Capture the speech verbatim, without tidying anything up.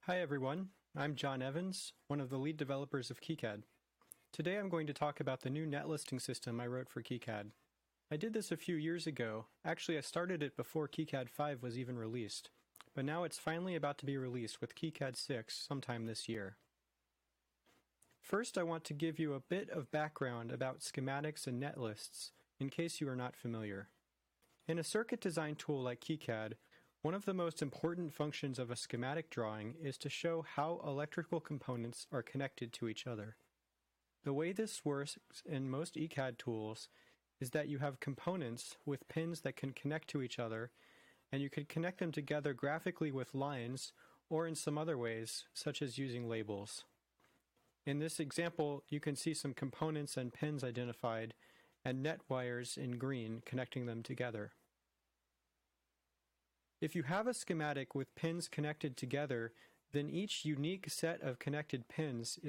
Hi everyone, I'm John Evans, one of the lead developers of KiCad. Today I'm going to talk about the new net listing system I wrote for KiCad. I did this a few years ago. Actually, I started it before KiCad five was even released, but now it's finally about to be released with KiCad six sometime this year. First, I want to give you a bit of background about schematics and net lists, in case you are not familiar. In a circuit design tool like KiCad, one of the most important functions of a schematic drawing is to show how electrical components are connected to each other. The way this works in most E CAD tools is that you have components with pins that can connect to each other, and you can connect them together graphically with lines or in some other ways, such as using labels. In this example, you can see some components and pins identified, and net wires in green connecting them together. If you have a schematic with pins connected together, then each unique set of connected pins